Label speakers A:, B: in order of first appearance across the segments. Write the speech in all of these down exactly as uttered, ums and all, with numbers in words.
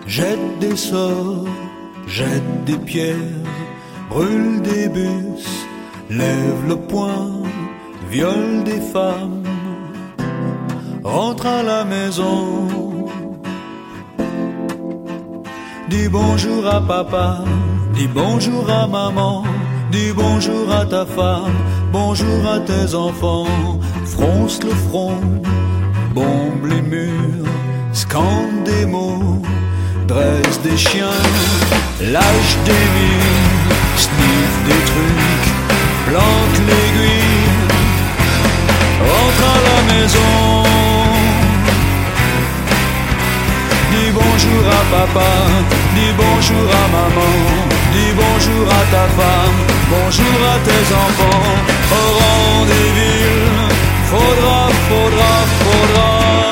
A: Jette des sorts, jette des pierres, brûle des bus, lève le poing, viole des femmes, rentre à la maison. Dis bonjour à papa, dis bonjour à maman, dis bonjour à ta femme, bonjour à tes enfants. Fronce le front, bombe les murs, scande des mots, dresse des chiens, lâche des mines, sniffe des trucs, plante l'aiguille, rentre à la maison. Dis bonjour à papa, dis bonjour à maman, dis bonjour à ta femme, bonjour à tes enfants. Au rang des villes, faudra, faudra, faudra.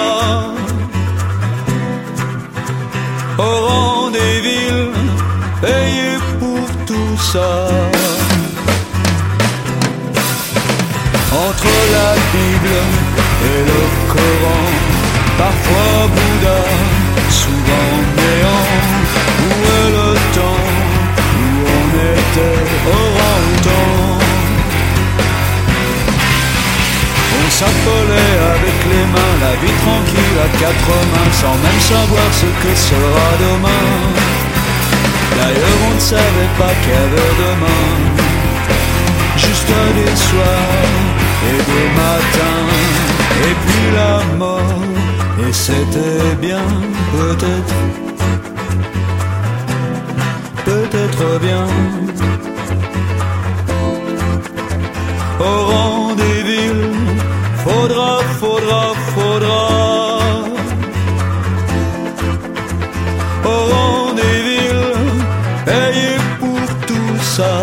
A: Au rang des villes, payer pour tout ça. Entre la Bible et le Coran, parfois Bouddha, souvent néant. Où est le temps où on était orang-outan? On s'appelait avec les mains, la vie tranquille à quatre mains, sans même savoir ce que sera demain. D'ailleurs on ne savait pas qu'il y avait demain, juste des soirs et des matins, et puis la mort, et c'était bien, peut-être, peut-être bien. Au rang des villes, faudra, faudra, faudra. Au rang des villes, payer pour tout ça.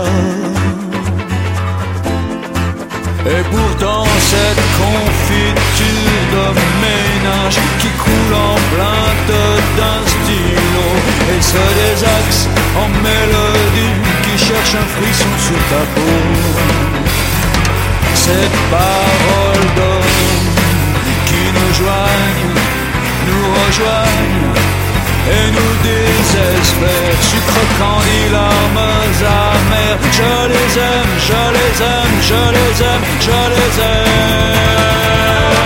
A: Et pourtant cette confiture de ménage qui coule en plainte d'un stylo et ce désaxe en mélodie qui cherche un frisson sur ta peau. Ces paroles d'homme qui nous joignent, nous rejoignent et nous désespèrent, sucre candy, larmes amères. Je les aime, je les aime, je les aime, je les aime.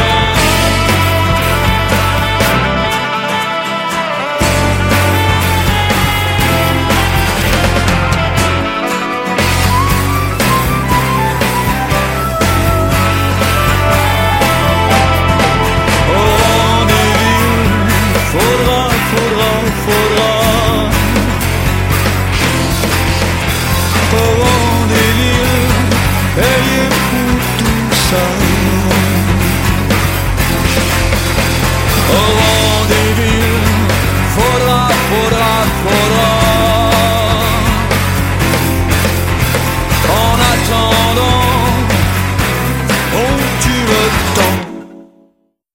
A: Au rang des villes, payer pour tout ça. Au rang des villes, faudra, faudra, faudra.